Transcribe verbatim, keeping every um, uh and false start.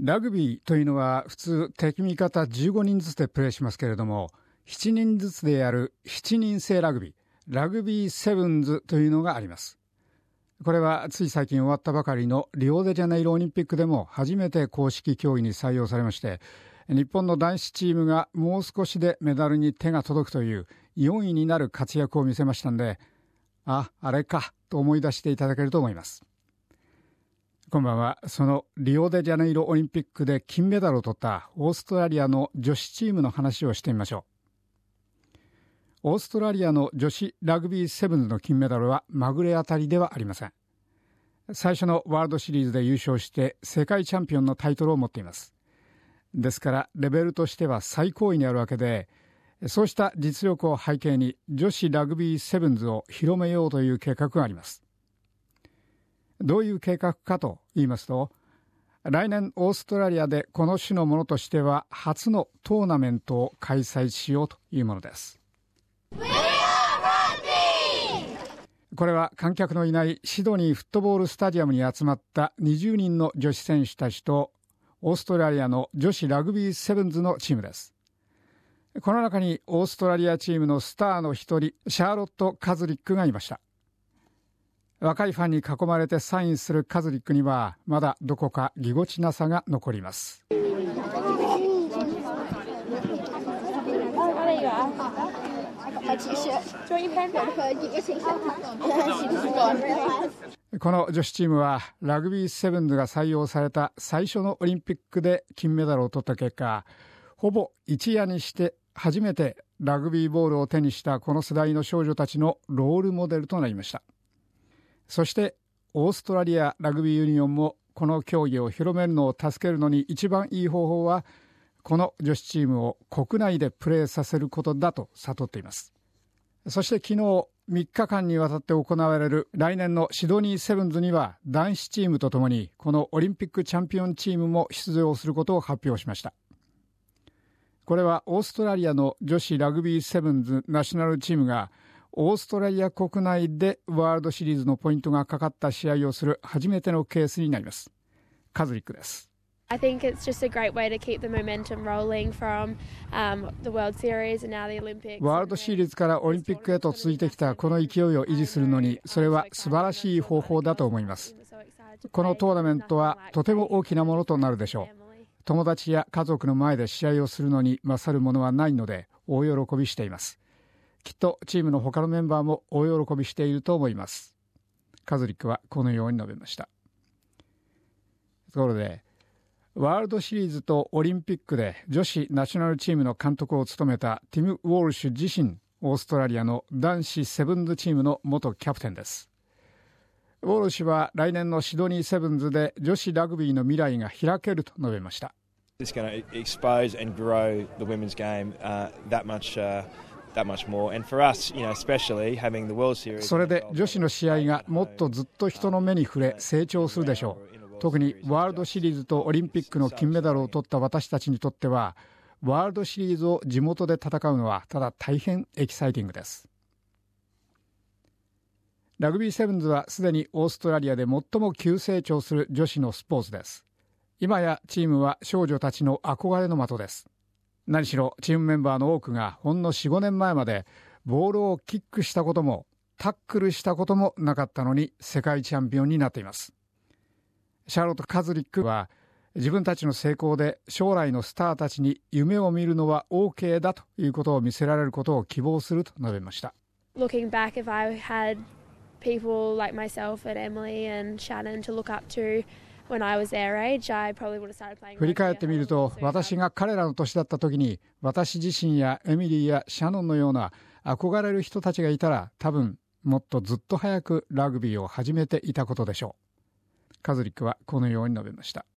ラグビーというのは普通敵味方じゅうごにんずつでプレーしますけれども、しちにんずつでやるしちにん制ラグビー、ラグビーセブンズというのがあります。これはつい最近終わったばかりのリオデジャネイロオリンピックでも初めて公式競技に採用されまして、日本の男子チームがもう少しでメダルに手が届くというよんいになる活躍を見せましたので、あ、あれかと思い出していただけると思います。こんばんは。そのリオデジャネイロオリンピックで金メダルを取ったオーストラリアの女子チームの話をしてみましょう。オーストラリアの女子ラグビーセブンズの金メダルはまぐれ当たりではありません。最初のワールドシリーズで優勝して世界チャンピオンのタイトルを持っています。ですからレベルとしては最高位にあるわけで、そうした実力を背景に女子ラグビーセブンズを広めようという計画があります。どういう計画かと言いますと、来年オーストラリアでこの種のものとしては初のトーナメントを開催しようというものです。これは観客のいないシドニーフットボールスタジアムに集まったにじゅうにんの女子選手たちとオーストラリアの女子ラグビーセブンズのチームです。この中にオーストラリアチームのスターの一人、シャーロット・カズリックがいました。若いファンに囲まれてサインするカズリックにはまだどこかぎこちなさが残ります。この女子チームはラグビーセブンズが採用された最初のオリンピックで金メダルを取った結果、ほぼ一夜にして初めてラグビーボールを手にしたこの世代の少女たちのロールモデルとなりました。そしてオーストラリアラグビーユニオンもこの競技を広めるのを助けるのに一番いい方法はこの女子チームを国内でプレーさせることだと悟っています。そして昨日みっかかんにわたって行われる来年のシドニーセブンズには男子チームとともにこのオリンピックチャンピオンチームも出場することを発表しました。これはオーストラリアの女子ラグビーセブンズナショナルチームがオーストラリア国内でワールドシリーズのポイントがかかった試合をする初めてのケースになります。カズリックです。 I think it's just a great way to keep the momentum rolling from um, the World Series and now the Olympics. ワールドシリーズからオリンピックへと続いてきたこの勢いを維持するのに、それは素晴らしい方法だと思います。このトーナメントはとても大きなものとなるでしょう。友達や家族の前で試合をするのに勝るものはないので大喜びしています。きっとチームの他のメンバーも大喜びしていると思います。カズリックはこのように述べました。ところでワールドシリーズとオリンピックで女子ナショナルチームの監督を務めたティム・ウォルシュ自身、オーストラリアの男子セブンズチームの元キャプテンです。ウォルシュは来年のシドニーセブンズで女子ラグビーの未来が開けると述べました。 It's going to expose and grow the women's game uh, that much, uh, that much more. And for us, you know, especially having the World Series. それで女子の試合がもっとずっと人の目に触れ成長するでしょう。特にワールドシリーズとオリンピックの金メダルを取った私たちにとっては、ワールドシリーズを地元で戦うのはただ大変エキサイティングです。ラグビーセブンズはすでにオーストラリアで最も急成長する女子のスポーツです。今やチームは少女たちの憧れの的です。何しろチームメンバーの多くがほんの よん、ごねんまえまでボールをキックしたこともタックルしたこともなかったのに世界チャンピオンになっています。シャーロット・カズリックは自分たちの成功で将来のスターたちに夢を見るのは OK だということを見せられることを希望すると述べました。 Looking back, if I had people like myself and Emily and Shannon to look up to when I was their age, I probably would have started playing. 振り返ってみると、私が彼らの年だった時に私自身やエミリーやシャノンのような憧れる人たちがいたら、多分もっとずっと早くラグビーを始めていたことでしょう。カズリックはこのように述べました。